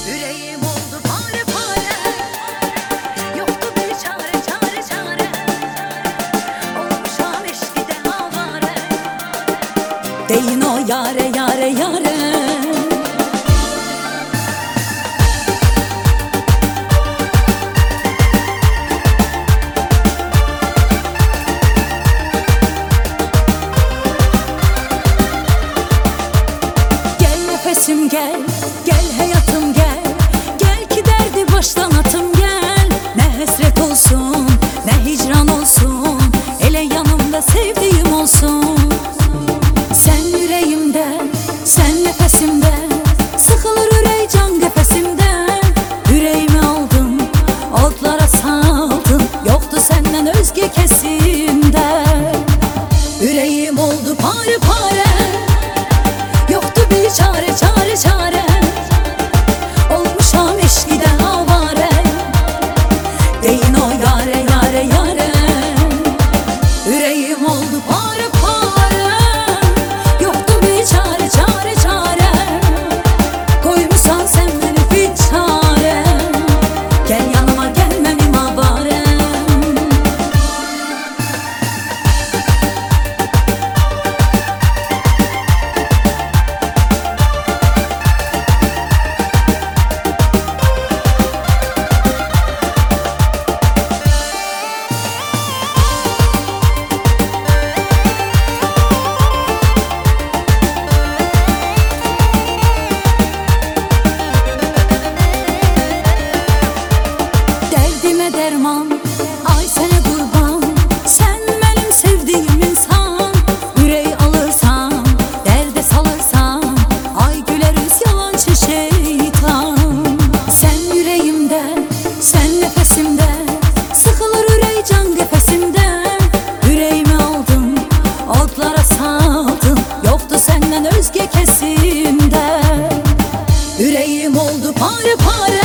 Yüreğim oldu pare pare, yoktu bir çare çare çare. Olmuşam eşkide avare, deyin o yare yare yare. Nefesim gel, gel hayatım gel. Gel ki derdi baştan atım gel. Ne hasret olsun, ne hicran olsun. Hele yanımda sevdiğim olsun. Sen yüreğimde, sen nefesimde. Sıkılır ürey can nefesimden. Yüreğimi aldın, otlara saldın. Yoktu senden özge kesimde. Yüreğim oldu pare pare, yoktu bir çare çare çare. Olmuşam eşkiden avare, deyin o yare yare yare. Yüreğim oldu pare pare, yoktu bir çare çare çare. Koymuşsan sen beni bir çare, gel yanıma gelmem avare. Derman, ay sana kurban. Sen benim sevdiğim insan. Yüreği alırsan, derde salırsan, ay güleriz yalancı şeytan. Sen yüreğimde, sen nefesimde. Sıkılır yüreği can nefesimden. Yüreğimi aldın, otlara saldın. Yoktu senden özge kesimde. Yüreğim oldu pare pare,